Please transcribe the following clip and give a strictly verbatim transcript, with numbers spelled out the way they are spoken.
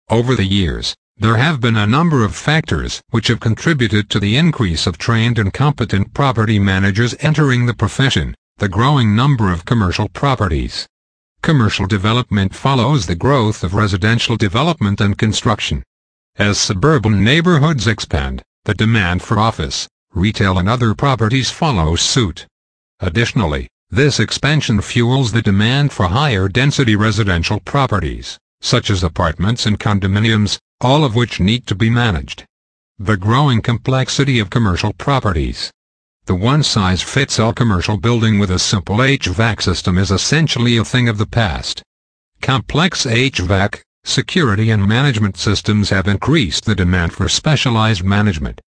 Over the years, there have been a number of factors which have contributed to the increase of trained and competent property managers entering the profession, the growing number of commercial properties. Commercial development follows the growth of residential development and construction. As suburban neighborhoods expand, the demand for office, retail and other properties follows suit. Additionally, this expansion fuels the demand for higher density residential properties, such as apartments and condominiums, all of which need to be managed. The growing complexity of commercial properties. The one-size-fits-all commercial building with a simple H V A C system is essentially a thing of the past. Complex H V A C, security and management systems have increased the demand for specialized management,